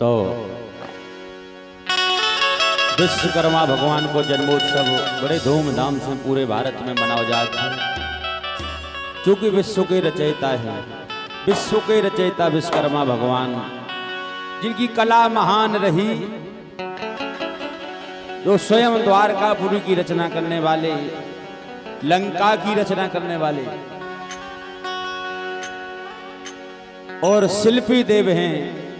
तो विश्वकर्मा भगवान को जन्मोत्सव बड़े धूमधाम से पूरे भारत में मनाया जाता है, क्योंकि विश्व के रचयिता है। विश्व के रचयिता विश्वकर्मा भगवान, जिनकी कला महान रही, जो स्वयं द्वारकापुरी की रचना करने वाले, लंका की रचना करने वाले और शिल्पी देव हैं,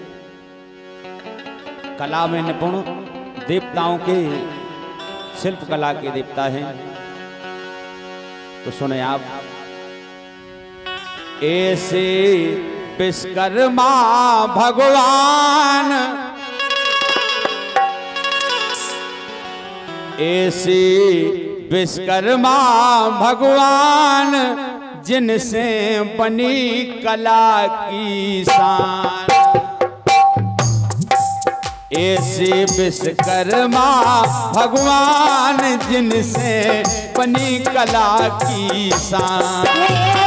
कला में निपुण, देवताओं के शिल्प कला के देवता हैं। तो सुने आप, ऐसे विश्वकर्मा भगवान, ऐसे विश्वकर्मा भगवान, जिनसे बनी कला की शान। ऐसे विश्वकर्मा भगवान, जिनसे बनी कला की शान।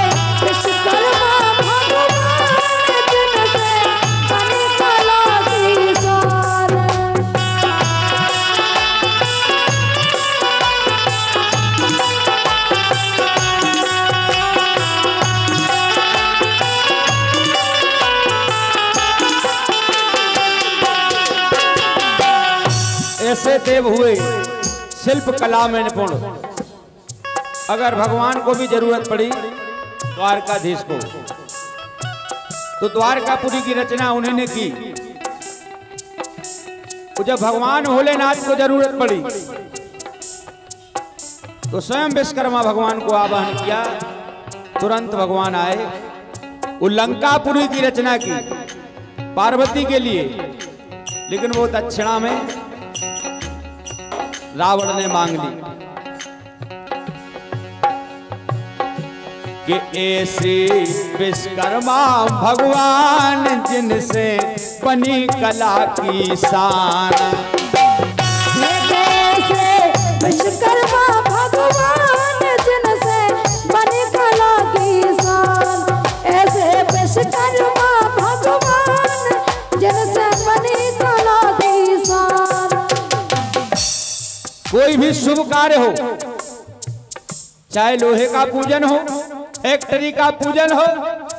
ऐसे देव हुए शिल्प कला में निपुण। अगर भगवान को भी जरूरत पड़ी द्वारकाधीश को, तो द्वारकापुरी की रचना उन्हीं ने की। तो जब भगवान भोलेनाथ को जरूरत पड़ी तो स्वयं विश्वकर्मा भगवान को आवाहन किया, तुरंत भगवान आए। वो लंकापुरी की रचना की पार्वती के लिए, लेकिन वो दक्षिणा में रावण ने मांग ली कि ऐसे विश्वकर्मा भगवान, जिनसे बनी कला की शान। ऐसे विश्वकर्मा भगवान, जिनसे बनी कला की शान। ऐसे विश्वकर्मा भगवान, जिनसे बनी कला की शान। कोई भी शुभ कार्य हो, चाहे लोहे का पूजन हो, फैक्ट्री का पूजन हो,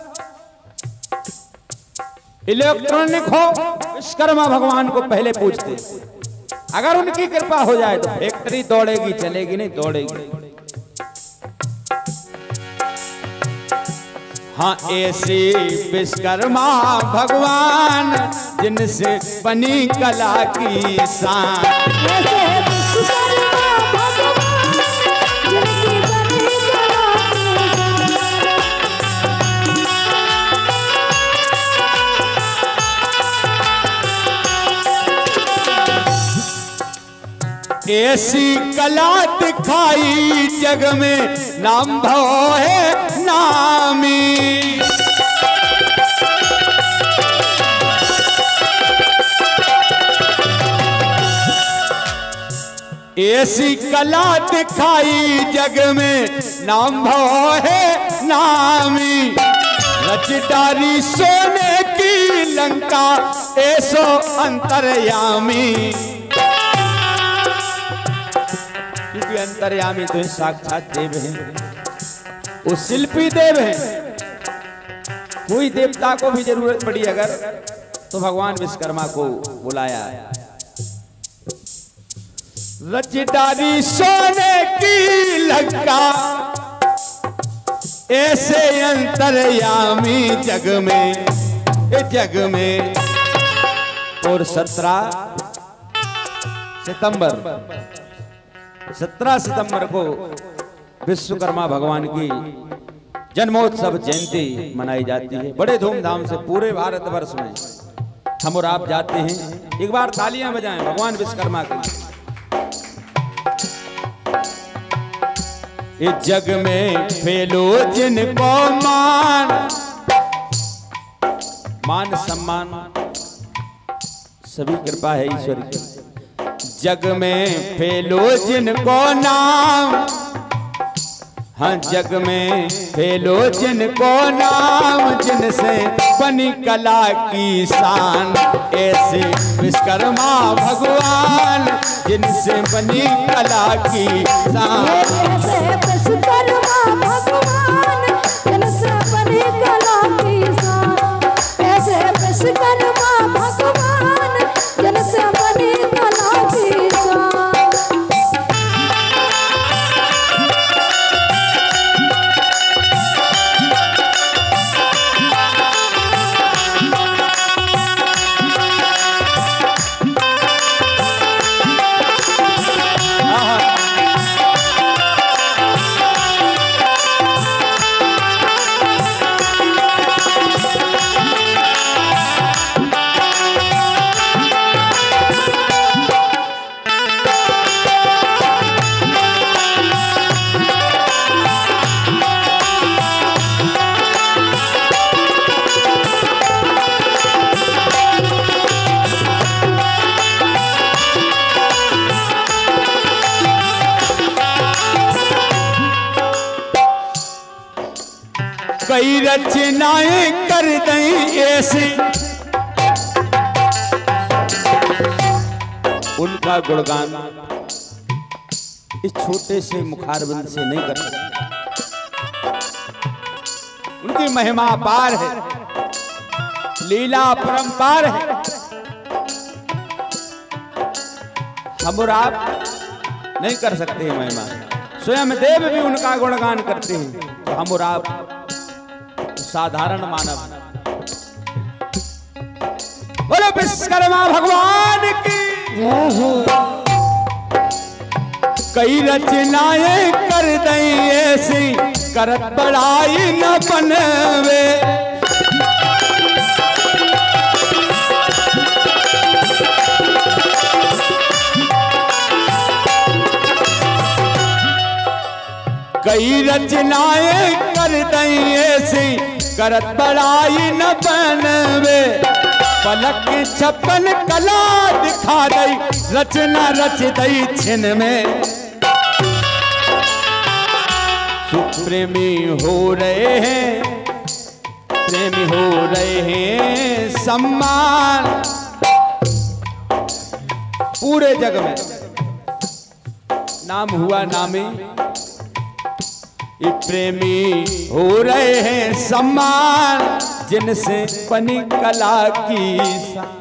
इलेक्ट्रॉनिक हो, विश्वकर्मा भगवान को पहले पूजते। अगर उनकी कृपा हो जाए तो फैक्ट्री दौड़ेगी, चलेगी नहीं, दौड़ेगी। हाँ, ऐसे विश्वकर्मा भगवान, जिनसे बनी कला की शान। ऐसी कला दिखाई जग में, नाम भव है नामी। ऐसी कला दिखाई जग में, नाम भव है नामी। रच डारी सोने की लंका, ऐसो अंतर्यामी। क्योंकि अंतर्यामी तो साक्षात देव हैं, वो शिल्पी देव हैं। कोई देवता को भी जरूरत पड़ी अगर, तो भगवान विश्वकर्मा को बुलाया। रच डाली सोने की लंका, ऐसे अंतर्यामी जग में, जग में। और 17 सितंबर को विश्वकर्मा भगवान की जन्मोत्सव जयंती मनाई जाती है बड़े धूमधाम से पूरे भारतवर्ष में। हम और आप जाते हैं, एक बार तालियां बजाएं भगवान विश्वकर्मा की। इस जग में फैलो जिनको मान सम्मान सभी कृपा है ईश्वर की। जग में फैलो जिनको नाम, हाँ जग में फैलो जिनको नाम, जिनसे बनी कला की शान, ऐसे विश्वकर्मा भगवान जिनसे बनी कला की शान। ऐसे विश्वकर्मा भगवान जिनसे बनी कला की शान, ऐसे विश्वकर्मा भगवान जिनसे बनी कला की शान। कई रचनाएं कर दें ऐसी, उनका गुणगान इस छोटे से मुखारबंद से नहीं कर सकते। उनकी महिमा अपार है, लीला परंपार है। हम और आप नहीं कर सकते हैं महिमा, स्वयं देव भी उनका गुणगान करते हैं, तो हम और आप साधारण मानव। बोलो विश्वकर्मा भगवान की जय हो। कई रचनाएं कर दें ऐसी, करत बड़ाई न बनवे। कई रचनाएं कर दें ऐसी, करत बड़ाई न बनवे। पलक छप्पन कला दिखा दई, रचना रच दई छिन में। सुप्रेमी हो रहे हैं, प्रेमी हो रहे हैं सम्मान। पूरे जग में नाम हुआ नामी, ये प्रेमी हो रहे हैं सम्मान, जिनसे बनी कला की शान।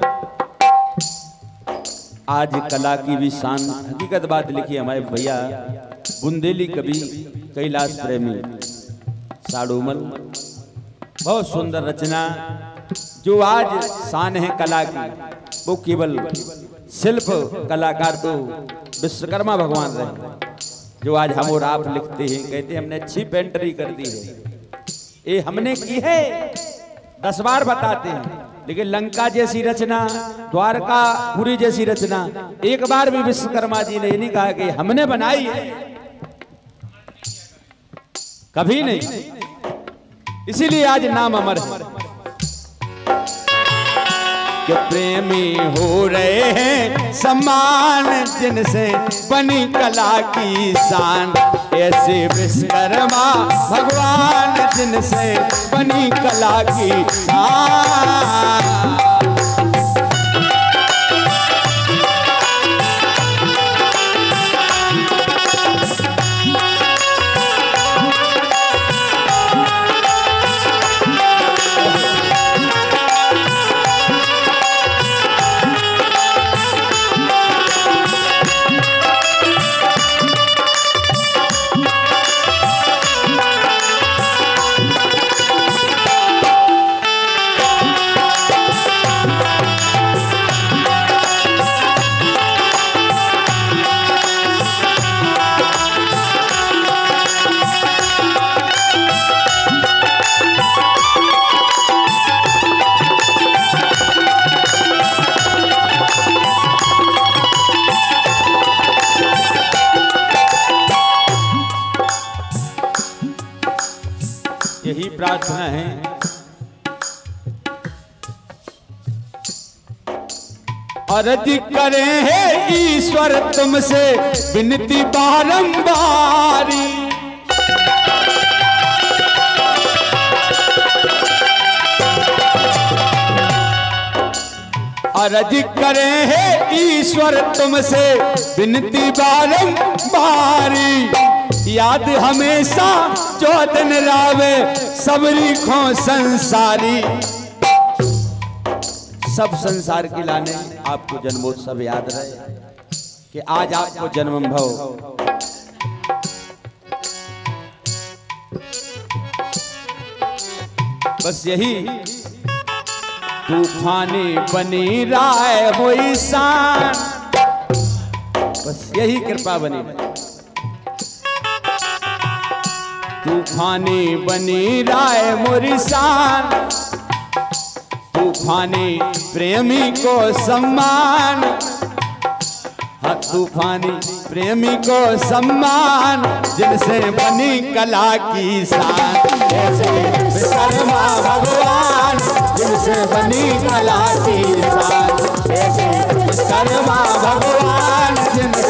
आज कला की भी शान, हकीकत बात लिखी हमारे भैया बुंदेली कवि कैलाश प्रेमी साड़ूमल। बहुत सुंदर रचना, जो आज शान है कला की, वो केवल शिल्प कलाकार तो विश्वकर्मा भगवान रहे, जो आज हम और आप लिखते हैं, कहते हैं हमने अच्छी पेंटरी कर दी है। ये हमने की है 10 बार बताते हैं, लेकिन लंका जैसी रचना, द्वारकापुरी जैसी रचना एक बार भी विश्वकर्मा जी ने नहीं कहा कि हमने बनाई है, कभी नहीं। इसीलिए आज नाम अमर है कि प्रेमी हो रहे हैं सम्मान, जिनसे बनी कला की शान। ऐसे विश्वकर्मा भगवान जिनसे बनी कला की शान। यही प्रार्थना है अर्ज करे है ईश्वर तुमसे विनती बारंबारी। अर्ज करे है ईश्वर तुमसे विनती बारंबारी, याद हमेशा जो दिन रावे सबरी खो संसारी। सब संसार की लाने आपको जन्मोत्सव याद रहे कि आज आपको जन्म भव बस यही तूफानी बनी राय हुई शान, बस यही कृपा बनी। तूफानी बनी राय मोरी शान, तूफानी प्रेमी को सम्मान, हाँ तूफानी प्रेमी को सम्मान, जिनसे बनी कला की शान। ऐसे विश्वकर्मा भगवान जिनसे बनी कला की शान, ऐसे विश्वकर्मा भगवान जिनसे